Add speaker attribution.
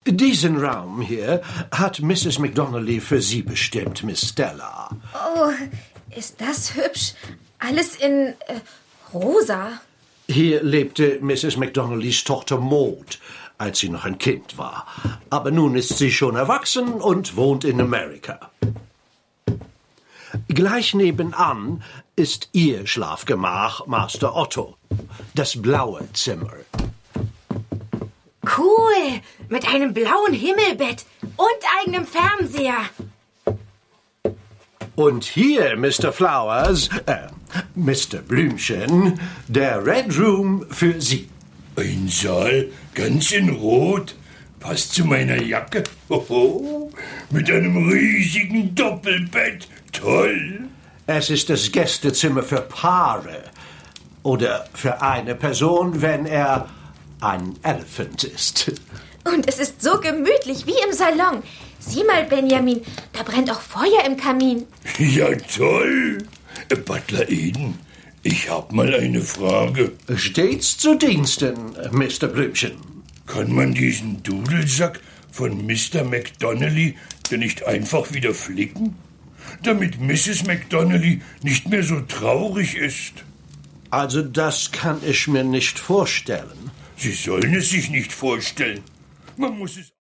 Speaker 1: Diesen Raum hier hat Mrs. McDonald für Sie bestimmt, Miss Stella.
Speaker 2: Oh, ist das hübsch. Alles in rosa.
Speaker 1: Hier lebte Mrs. McDonald's Tochter Maud, als sie noch ein Kind war. Aber nun ist sie schon erwachsen und wohnt in Amerika. Gleich nebenan ist Ihr Schlafgemach, Master Otto. Das blaue Zimmer.
Speaker 2: Cool, mit einem blauen Himmelbett und eigenem Fernseher.
Speaker 1: Und hier, Mr. Flowers, Mr. Blümchen, der Red Room für Sie.
Speaker 3: Ein Saal, ganz in Rot. Passt zu meiner Jacke. Hoho, mit einem riesigen Doppelbett. Toll.
Speaker 1: Es ist das Gästezimmer für Paare. Oder für eine Person, wenn er ein Elephant ist.
Speaker 2: Und es ist so gemütlich wie im Salon. Sieh mal, Benjamin, da brennt auch Feuer im Kamin.
Speaker 3: Ja, toll. Butler Eden, ich hab mal eine Frage.
Speaker 1: Stets zu Diensten, Mr. Blümchen.
Speaker 3: Kann man diesen Dudelsack von Mr. McDonald denn nicht einfach wieder flicken? Damit Mrs. McDonald nicht mehr so traurig ist.
Speaker 1: Also das kann ich mir nicht vorstellen.
Speaker 3: Sie sollen es sich nicht vorstellen. Man muss es